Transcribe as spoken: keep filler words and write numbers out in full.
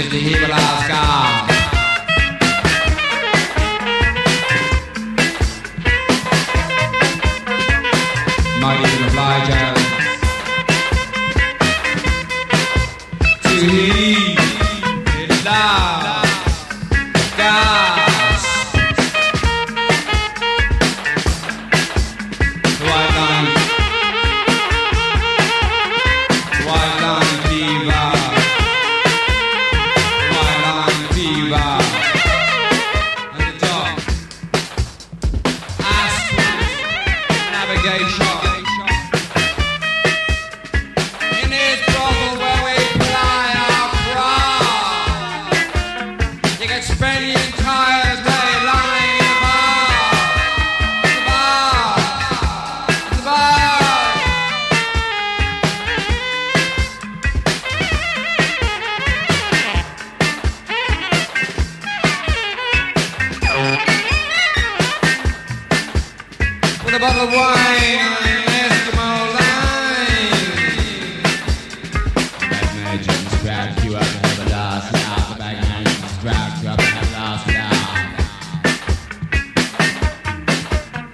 with the evil Oscar. Mighty little fly jazz. To heat it love, gas. The white line, the white line fever, the white line fever, and the dark astral navigation. Spend your entire day lying in the bar, the bar, the bar. With a bottle of wine.